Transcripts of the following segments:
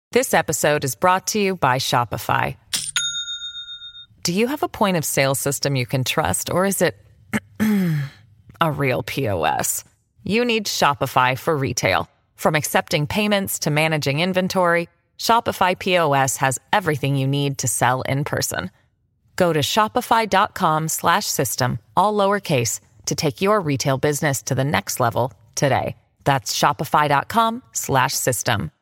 This episode is brought to you by Shopify. Do you have a point of sale system you can trust, or is it a real POS? You need Shopify for retail. From accepting payments to managing inventory, Shopify POS has everything you need to sell in person. Go to shopify.com/system, all lowercase, to take your retail business to the next level today. That's shopify.com/system.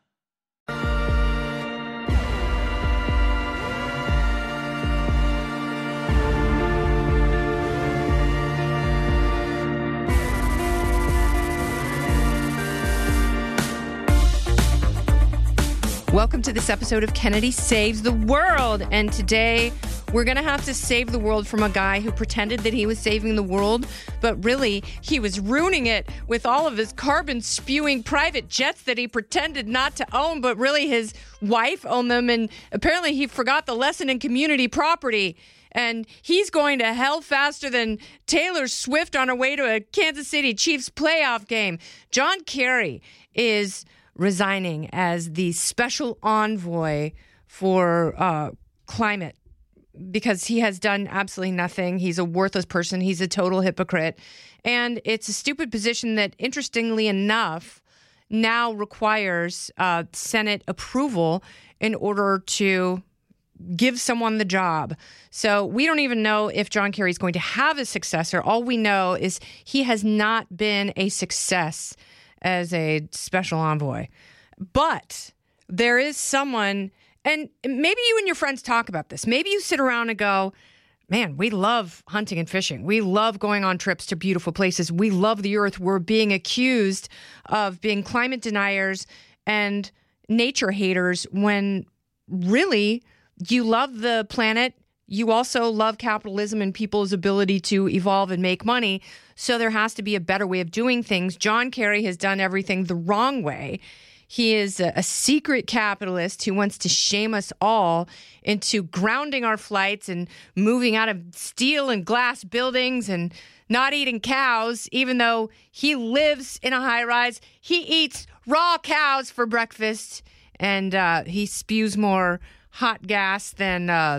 Welcome to this episode of Kennedy Saves the World. And today we're going to have to save the world from a guy who pretended that he was saving the world, but really he was ruining it with all of his carbon spewing private jets that he pretended not to own, but really his wife owned them. And apparently he forgot the lesson in community property. And he's going to hell faster than Taylor Swift on her way to a Kansas City Chiefs playoff game. John Kerry is resigning as the special envoy for climate because he has done absolutely nothing. He's a worthless person. He's a total hypocrite. And it's a stupid position that, interestingly enough, now requires Senate approval in order to give someone the job. So we don't even know if John Kerry is going to have a successor. All we know is he has not been a success as a special envoy. But there is someone, and maybe you and your friends talk about this. Maybe you sit around and go, man, we love hunting and fishing. We love going on trips to beautiful places. We love the earth. We're being accused of being climate deniers and nature haters when really you love the planet. You also love capitalism and people's ability to evolve and make money. So there has to be a better way of doing things. John Kerry has done everything the wrong way. He is a secret capitalist who wants to shame us all into grounding our flights and moving out of steel and glass buildings and not eating cows, even though he lives in a high rise. He eats raw cows for breakfast, and he spews more hot gas than a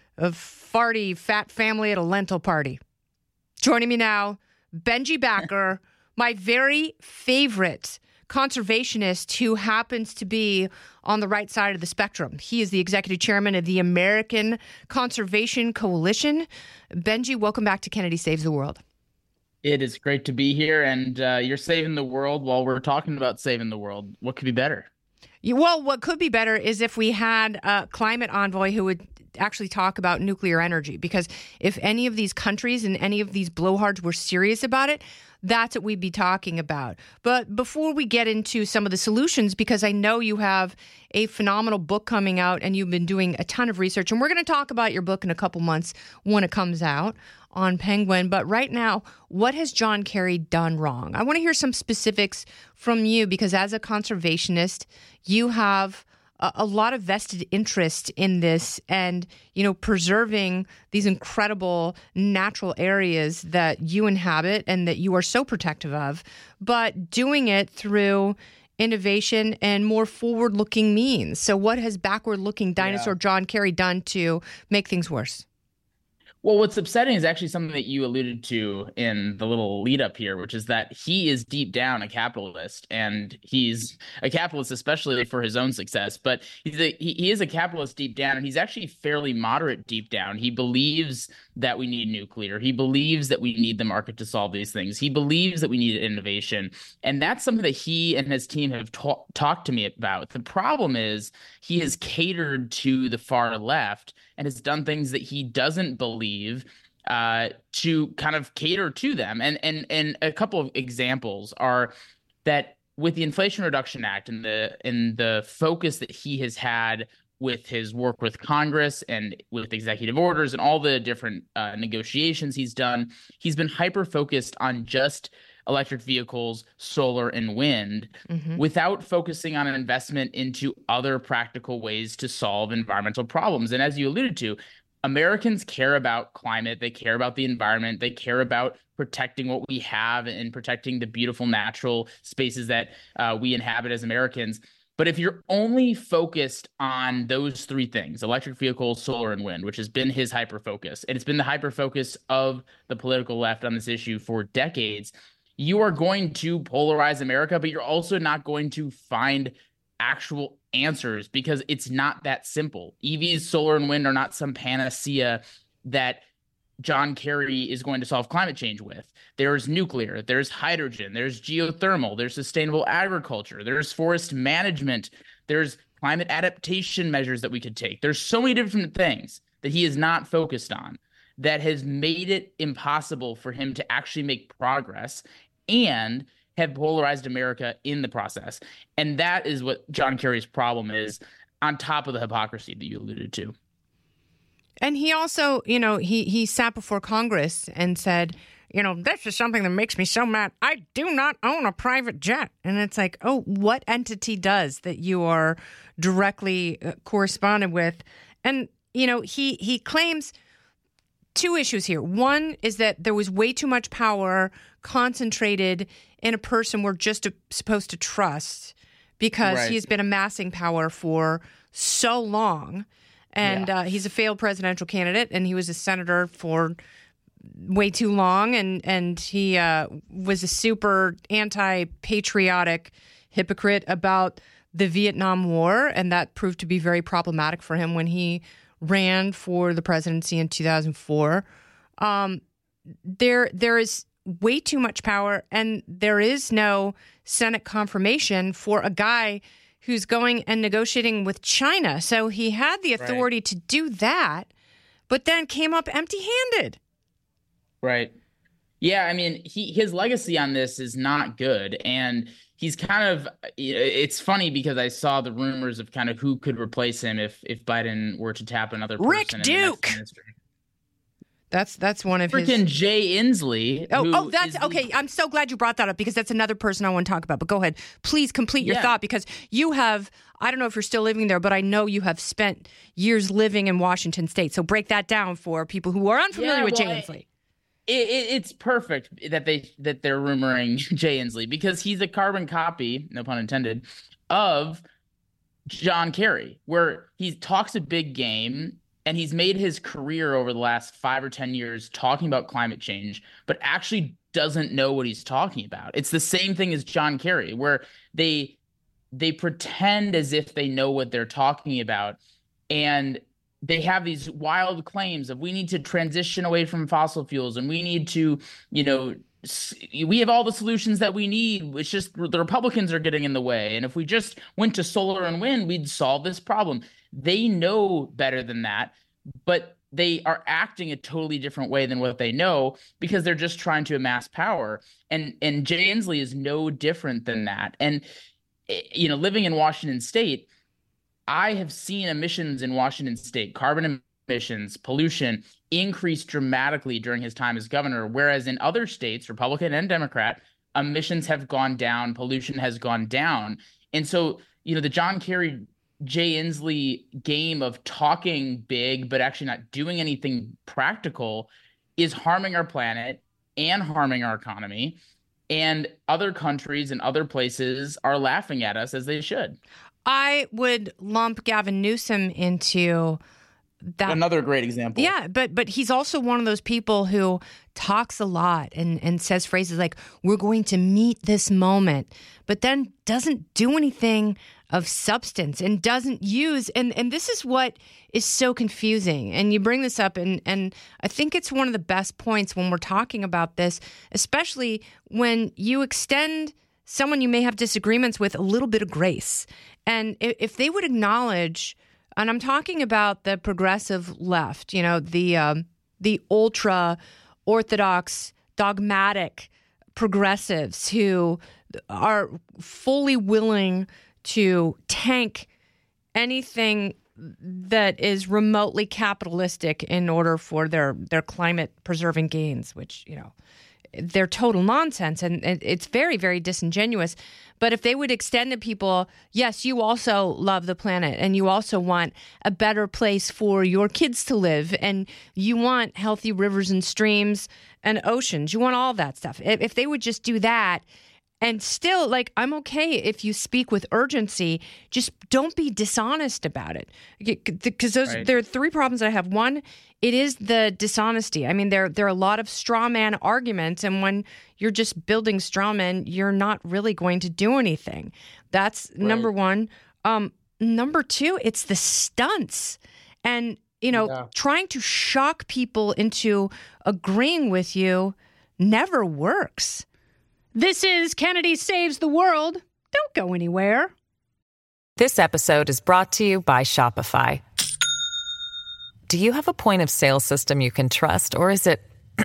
farty fat family at a lentil party. Joining me now, Benji Backer, my very favorite conservationist who happens to be on the right side of the spectrum. He is the executive chairman of the American Conservation Coalition. Benji, welcome back to Kennedy Saves the World. It is great to be here, and you're saving the world while we're talking about saving the world. What could be better? Well, what could be better is if we had a climate envoy who would actually talk about nuclear energy, because if any of these countries and any of these blowhards were serious about it, that's what we'd be talking about. But before we get into some of the solutions, because I know you have a phenomenal book coming out and you've been doing a ton of research, and we're going to talk about your book in a couple months when it comes out on Penguin. But right now, what has John Kerry done wrong? I want to hear some specifics from you, because as a conservationist, you have a lot of vested interest in this and, you know, preserving these incredible natural areas that you inhabit and that you are so protective of, but doing it through innovation and more forward-looking means. So what has backward-looking dinosaur John Kerry done to make things worse? Well, what's upsetting is actually something that you alluded to in the little lead up here, which is that he is deep down a capitalist, and he's a capitalist especially for his own success. But he is a capitalist deep down, and he's actually fairly moderate deep down. He believes that we need nuclear. He believes that we need the market to solve these things. He believes that we need innovation. And that's something that he and his team have talked to me about. The problem is he has catered to the far left and has done things that he doesn't believe to kind of cater to them. And a couple of examples are that with the Inflation Reduction Act and the focus that he has had with his work with Congress and with executive orders and all the different negotiations he's done, he's been hyper-focused on just electric vehicles, solar, and wind, without focusing on an investment into other practical ways to solve environmental problems. And as you alluded to, Americans care about climate. They care about the environment. They care about protecting what we have and protecting the beautiful natural spaces that we inhabit as Americans. But if you're only focused on those three things, electric vehicles, solar, and wind, which has been his hyper focus, and it's been the hyper focus of the political left on this issue for decades, you are going to polarize America, but you're also not going to find actual answers because it's not that simple. EVs, solar, and wind are not some panacea that John Kerry is going to solve climate change with. There's nuclear, there's hydrogen, there's geothermal, there's sustainable agriculture, there's forest management, there's climate adaptation measures that we could take. There's so many different things that he is not focused on that has made it impossible for him to actually make progress and have polarized America in the process. And that is what John Kerry's problem is, on top of the hypocrisy that you alluded to. And he also, he sat before Congress and said, this is something that makes me so mad. I do not own a private jet. And it's like, oh, what entity does that you are directly corresponded with? And, he claims two issues here. One is that there was way too much power concentrated in a person we're just supposed to trust because he's been amassing power for so long. And he's a failed presidential candidate, and he was a senator for way too long, and he was a super anti-patriotic hypocrite about the Vietnam War, and that proved to be very problematic for him when he ran for the presidency in 2004. There is way too much power, and there is no Senate confirmation for a guy who's going and negotiating with China. So he had the authority to do that, but then came up empty-handed. Right. Yeah, I mean, his legacy on this is not good. And he's kind of, it's funny because I saw the rumors of kind of who could replace him if Biden were to tap another person. Rick Duke. That's one of his. Freaking Jay Inslee. That's okay. I'm so glad you brought that up because that's another person I want to talk about. But go ahead. Please complete your thought because you have, I don't know if you're still living there, but I know you have spent years living in Washington State. So break that down for people who are unfamiliar with Jay Inslee. It's perfect that they're rumoring Jay Inslee because he's a carbon copy, no pun intended, of John Kerry, where he talks a big game. And he's made his career over the last 5 or 10 years talking about climate change, but actually doesn't know what he's talking about. It's the same thing as John Kerry, where they pretend as if they know what they're talking about. And they have these wild claims of we need to transition away from fossil fuels and we need to, we have all the solutions that we need. It's just the Republicans are getting in the way. And if we just went to solar and wind, we'd solve this problem. They know better than that, but they are acting a totally different way than what they know because they're just trying to amass power. And Jay Inslee is no different than that. And, living in Washington State, I have seen emissions in Washington State, carbon emissions, pollution increase dramatically during his time as governor, whereas in other states, Republican and Democrat, emissions have gone down, pollution has gone down. And so, the John Kerry, Jay Inslee game of talking big but actually not doing anything practical is harming our planet and harming our economy. And other countries and other places are laughing at us as they should. I would lump Gavin Newsom into that. Another great example. Yeah, but he's also one of those people who talks a lot and says phrases like, we're going to meet this moment, but then doesn't do anything of substance and doesn't use. And this is what is so confusing. And you bring this up, and I think it's one of the best points when we're talking about this, especially when you extend someone you may have disagreements with a little bit of grace. And if they would acknowledge, and I'm talking about the progressive left, the ultra orthodox, dogmatic progressives who are fully willing to tank anything that is remotely capitalistic in order for their climate preserving gains, which, they're total nonsense. And it's very, very disingenuous. But if they would extend to people, yes, you also love the planet and you also want a better place for your kids to live and you want healthy rivers and streams and oceans. You want all that stuff. If they would just do that And still, like, I'm okay if you speak with urgency, just don't be dishonest about it. Because there are three problems I have. One, it is the dishonesty. I mean, there are a lot of straw man arguments, and when you're just building straw men, you're not really going to do anything. That's number one. Number two, it's the stunts. And, trying to shock people into agreeing with you never works. This is Kennedy Saves the World. Don't go anywhere. This episode is brought to you by Shopify. Do you have a point of sale system you can trust, or is it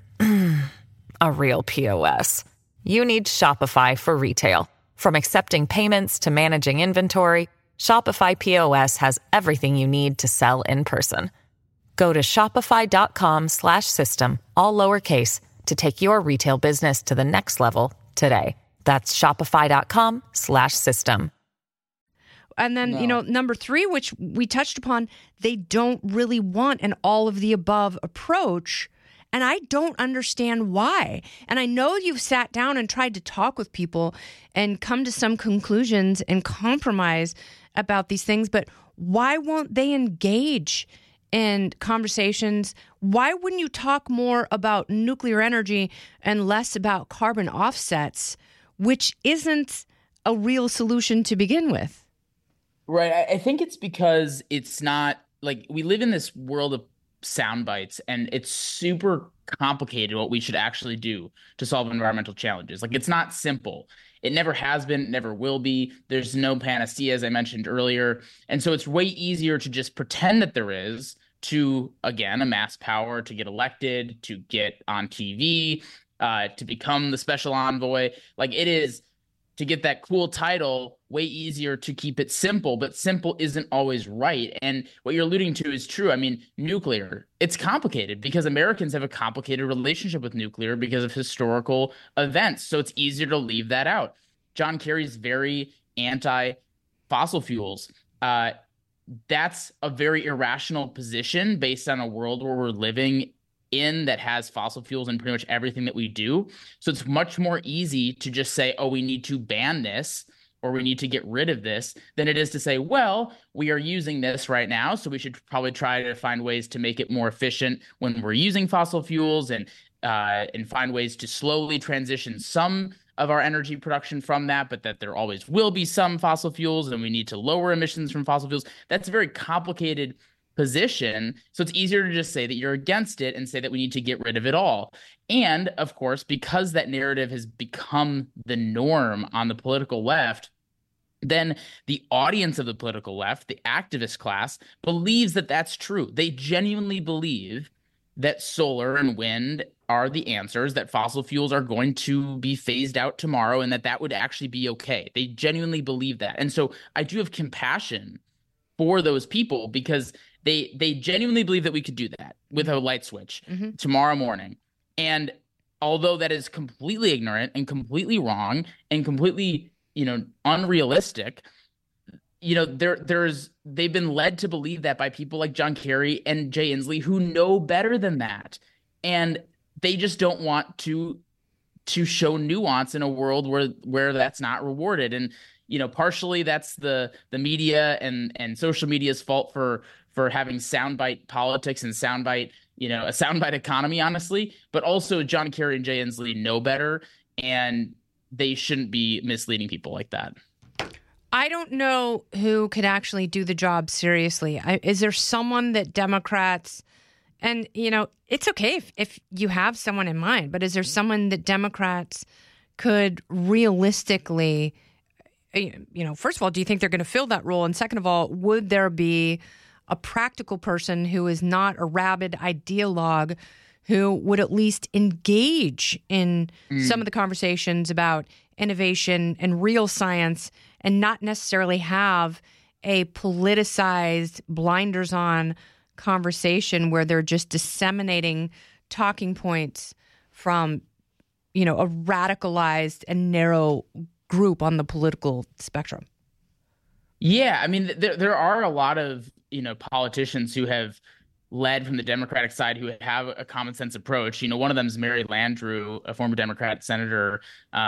a real POS? You need Shopify for retail. From accepting payments to managing inventory, Shopify POS has everything you need to sell in person. Go to shopify.com/system, all lowercase, to take your retail business to the next level today. That's shopify.com/system. And then, number three, which we touched upon, they don't really want an all of the above approach. And I don't understand why. And I know you've sat down and tried to talk with people and come to some conclusions and compromise about these things, but why won't they engage in conversations? Why wouldn't you talk more about nuclear energy and less about carbon offsets, which isn't a real solution to begin with? Right. I think it's because it's not like we live in this world of sound bites, and it's super complicated what we should actually do to solve environmental challenges. Like, it's not simple. It never has been, it never will be. There's no panacea, as I mentioned earlier. And so it's way easier to just pretend that there is, to, again, amass power, to get elected, to get on TV, to become the special envoy. Like, it is, to get that cool title, way easier to keep it simple, but simple isn't always right. And what you're alluding to is true. I mean, nuclear, it's complicated because Americans have a complicated relationship with nuclear because of historical events. So it's easier to leave that out. John Kerry's very anti-fossil fuels. That's a very irrational position based on a world where we're living in that has fossil fuels in pretty much everything that we do. So it's much more easy to just say, oh, we need to ban this or we need to get rid of this than it is to say, well, we are using this right now, so we should probably try to find ways to make it more efficient when we're using fossil fuels and find ways to slowly transition some of our energy production from that, but that there always will be some fossil fuels and we need to lower emissions from fossil fuels. That's a very complicated position. So it's easier to just say that you're against it and say that we need to get rid of it all. And of course, because that narrative has become the norm on the political left, then the audience of the political left, the activist class, believes that that's true. They genuinely believe that solar and wind are the answers, that fossil fuels are going to be phased out tomorrow, and that would actually be okay. They genuinely believe that. And so I do have compassion for those people because they genuinely believe that we could do that with a light switch tomorrow morning. And although that is completely ignorant and completely wrong and completely, unrealistic, they've been led to believe that by people like John Kerry and Jay Inslee who know better than that. And they just don't want to show nuance in a world where that's not rewarded. And, partially that's the media and social media's fault for having soundbite politics and soundbite, a soundbite economy, honestly. But also John Kerry and Jay Inslee know better, and they shouldn't be misleading people like that. I don't know who could actually do the job seriously. Is there someone that Democrats, and, it's okay if you have someone in mind, but is there someone that Democrats could realistically, first of all, do you think they're going to fill that role? And second of all, would there be a practical person who is not a rabid ideologue who would at least engage in some of the conversations about innovation and real science and not necessarily have a politicized, blinders-on conversation where they're just disseminating talking points from, a radicalized and narrow group on the political spectrum? Yeah, I mean, there are a lot of, politicians who have led from the Democratic side who have a common sense approach. One of them is Mary Landrieu, a former Democrat senator,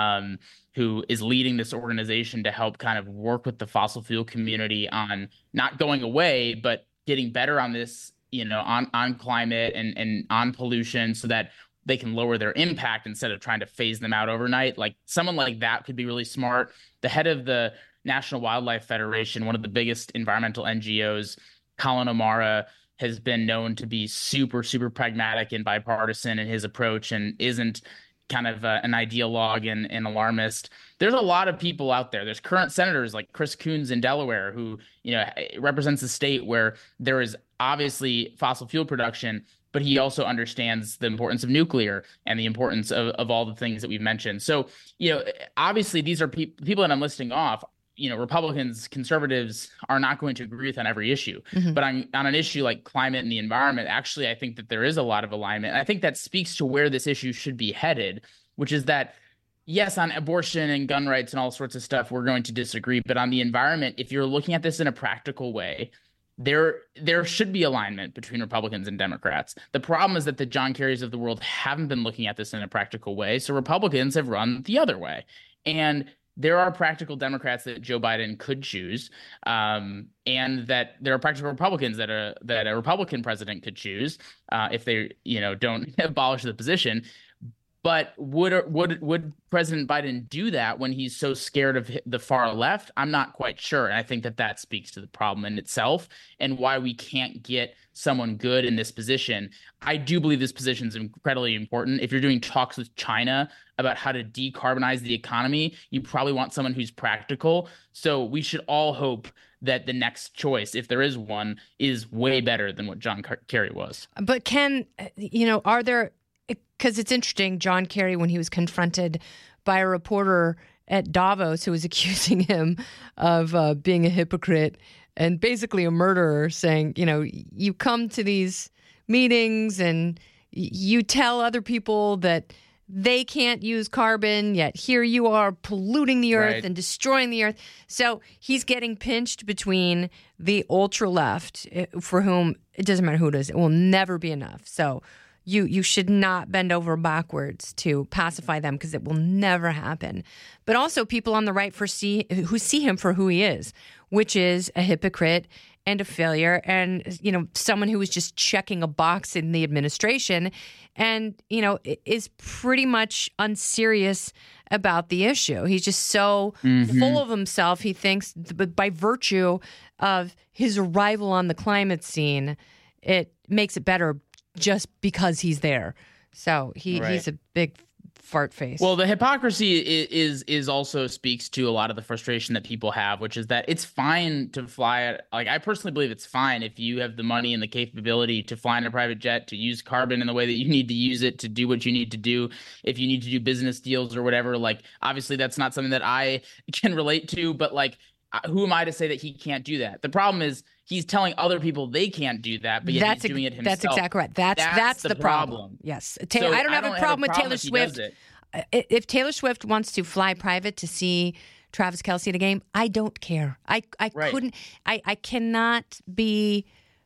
who is leading this organization to help kind of work with the fossil fuel community on not going away, but getting better on this, on climate and on pollution, so that they can lower their impact instead of trying to phase them out overnight. Like someone like that could be really smart. The head of the National Wildlife Federation, one of the biggest environmental NGOs, Colin O'Mara, has been known to be super, super pragmatic and bipartisan in his approach and isn't kind of an ideologue and alarmist. There's a lot of people out there. There's current senators like Chris Coons in Delaware, who, represents a state where there is obviously fossil fuel production, but he also understands the importance of nuclear and the importance of all the things that we've mentioned. So, obviously these are people that I'm listing off. Republicans, conservatives are not going to agree with on every issue. Mm-hmm. But on an issue like climate and the environment, actually, I think that there is a lot of alignment. I think that speaks to where this issue should be headed, which is that, yes, on abortion and gun rights and all sorts of stuff, we're going to disagree. But on the environment, if you're looking at this in a practical way, there should be alignment between Republicans and Democrats. The problem is that the John Kerrys of the world haven't been looking at this in a practical way. So Republicans have run the other way. And there are practical Democrats that Joe Biden could choose, and that there are practical Republicans that a Republican president could choose if they, don't abolish the position. But would President Biden do that when he's so scared of the far left? I'm not quite sure. And I think that speaks to the problem in itself and why we can't get someone good in this position. I do believe this position is incredibly important. If you're doing talks with China about how to decarbonize the economy, you probably want someone who's practical. So we should all hope that the next choice, if there is one, is way better than what John Kerry was. But are there... Because it's interesting, John Kerry, when he was confronted by a reporter at Davos who was accusing him of being a hypocrite and basically a murderer, saying, you come to these meetings and you tell other people that they can't use carbon, yet here you are polluting the earth and destroying the earth. So he's getting pinched between the ultra left, for whom it doesn't matter who it is, it will never be enough. So you should not bend over backwards to pacify them, because it will never happen. But also people on the right who see him for who he is, which is a hypocrite and a failure, and someone who is just checking a box in the administration, and is pretty much unserious about the issue. He's just so full of himself. He thinks by virtue of his arrival on the climate scene, it makes it better just because he's there. So he's a big fart face. Well, the hypocrisy is also speaks to a lot of the frustration that people have, which is that it's fine to fly. Like, I personally believe it's fine if you have the money and the capability to fly in a private jet, to use carbon in the way that you need to use it, to do what you need to do. If you need to do business deals or whatever, like, obviously that's not something that I can relate to, but like, who am I to say that he can't do that? The problem is he's telling other people they can't do that, but yet he's doing it himself. That's exactly right. That's the problem. Yes. I don't have a problem with Taylor Swift. If Taylor Swift wants to fly private to see Travis Kelce at a game, I don't care. I couldn't. I cannot be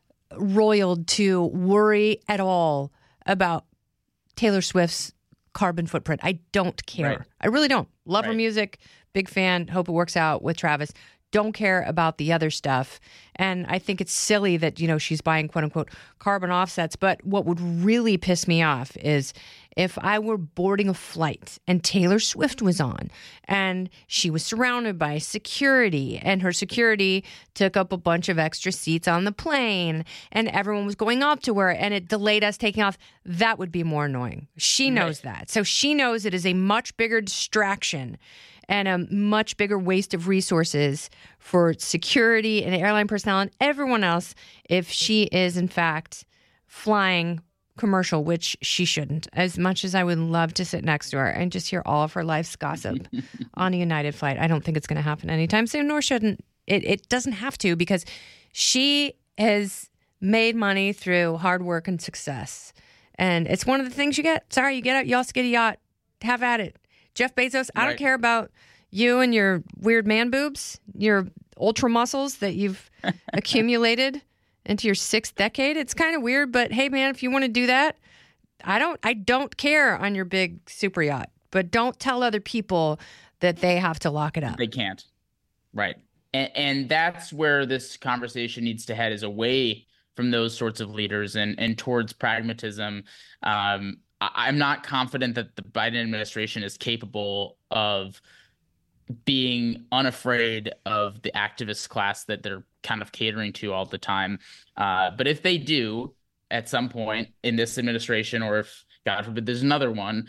roiled to worry at all about Taylor Swift's carbon footprint. I don't care. Right. I really don't. Love her music. Big fan. Hope it works out with Travis. Don't care about the other stuff. And I think it's silly that, she's buying quote unquote carbon offsets. But what would really piss me off is if I were boarding a flight and Taylor Swift was on and she was surrounded by security and her security took up a bunch of extra seats on the plane and everyone was going up to her and it delayed us taking off. That would be more annoying. She knows that. So she knows it is a much bigger distraction and a much bigger waste of resources for security and airline personnel and everyone else if she is, in fact, flying commercial, which she shouldn't. As much as I would love to sit next to her and just hear all of her life's gossip on a United flight, I don't think it's going to happen anytime soon, nor shouldn't. It doesn't have to, because she has made money through hard work and success. And it's one of the things you get. Sorry, you also get a yacht. Have at it. Jeff Bezos, I don't care about you and your weird man boobs, your ultra muscles that you've accumulated into your 6th decade. It's kind of weird, but hey, man, if you want to do that, I don't care on your big super yacht, but don't tell other people that they have to lock it up. They can't. Right. And that's where this conversation needs to head, is away from those sorts of leaders and towards pragmatism. I'm not confident that the Biden administration is capable of being unafraid of the activist class that they're kind of catering to all the time. But if they do at some point in this administration, or if, God forbid, there's another one,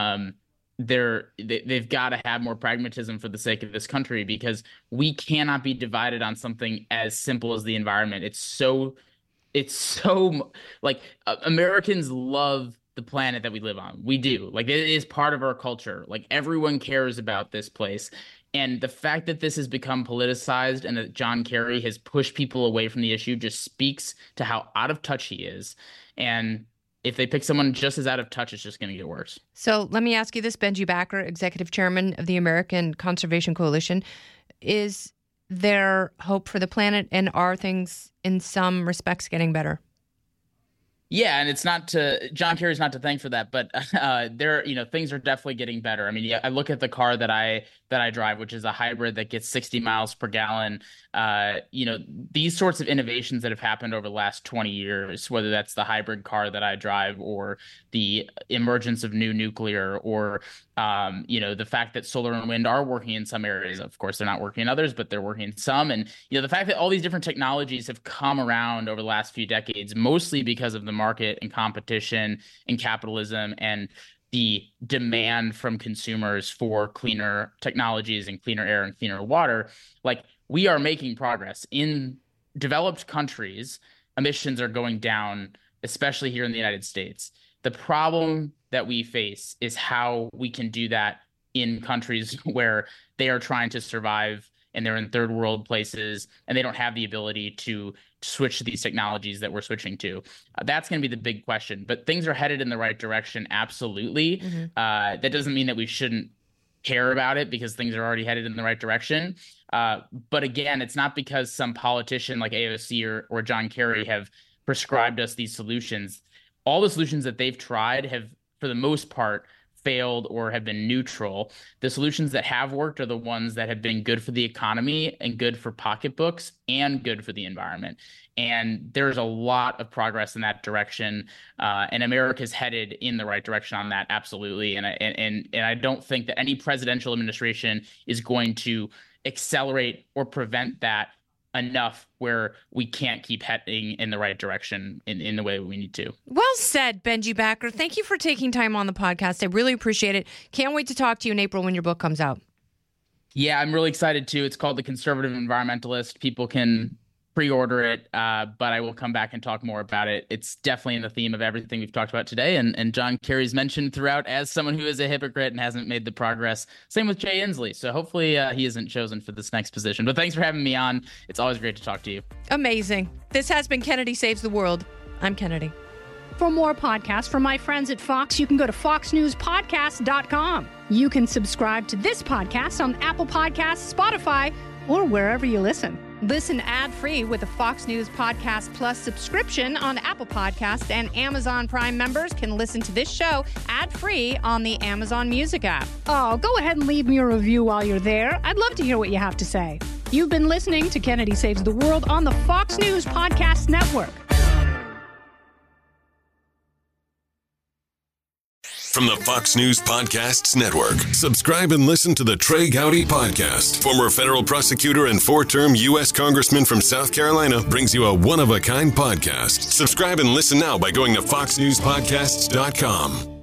they've got to have more pragmatism for the sake of this country, because we cannot be divided on something as simple as the environment. It's so like, Americans love the planet that we live on. We do. Like, it is part of our culture. Like, everyone cares about this place. And the fact that this has become politicized and that John Kerry has pushed people away from the issue just speaks to how out of touch he is. And if they pick someone just as out of touch, it's just going to get worse. So let me ask you this, Benji Backer, Executive Chairman of the American Conservation Coalition. Is there hope for the planet, and are things in some respects getting better? Yeah, and it's not to John Kerry's not to thank for that, but things are definitely getting better. I mean, yeah, I look at the car that I drive, which is a hybrid that gets 60 miles per gallon. These sorts of innovations that have happened over the last 20 years, whether that's the hybrid car that I drive, or the emergence of new nuclear, or the fact that solar and wind are working in some areas. Of course, they're not working in others, but they're working in some. And the fact that all these different technologies have come around over the last few decades, mostly because of the market and competition and capitalism and the demand from consumers for cleaner technologies and cleaner air and cleaner water. Like, we are making progress. In developed countries, emissions are going down, especially here in the United States. The problem that we face is how we can do that in countries where they are trying to survive, and they're in third world places, and they don't have the ability to switch to these technologies that we're switching to. That's going to be the big question. But things are headed in the right direction, absolutely. Mm-hmm. That doesn't mean that we shouldn't care about it, because things are already headed in the right direction. But again, it's not because some politician like AOC or John Kerry have prescribed us these solutions. All the solutions that they've tried have, for the most part, failed or have been neutral. The solutions that have worked are the ones that have been good for the economy and good for pocketbooks and good for the environment. And there's a lot of progress in that direction, and America's headed in the right direction on that, absolutely. And I don't think that any presidential administration is going to accelerate or prevent that enough where we can't keep heading in the right direction in the way we need to. Well said, Benji Backer. Thank you for taking time on the podcast. I really appreciate it. Can't wait to talk to you in April when your book comes out. Yeah, I'm really excited too. It's called The Conservative Environmentalist. People can pre-order it, but I will come back and talk more about it. It's definitely in the theme of everything we've talked about today, and John Kerry's mentioned throughout as someone who is a hypocrite and hasn't made the progress. Same with Jay Inslee, so hopefully he isn't chosen for this next position. But thanks for having me on. It's always great to talk to you. Amazing. This has been Kennedy Saves the World. I'm Kennedy. For more podcasts from my friends at Fox, you can go to foxnewspodcast.com. You can subscribe to this podcast on Apple Podcasts, Spotify, or wherever you listen. Listen ad-free with a Fox News Podcast Plus subscription on Apple Podcasts, and Amazon Prime members can listen to this show ad-free on the Amazon Music app. Oh, go ahead and leave me a review while you're there. I'd love to hear what you have to say. You've been listening to Kennedy Saves the World on the Fox News Podcast Network. From the Fox News Podcasts Network, subscribe and listen to the Trey Gowdy Podcast. Former federal prosecutor and 4-term U.S. Congressman from South Carolina brings you a one-of-a-kind podcast. Subscribe and listen now by going to foxnewspodcasts.com.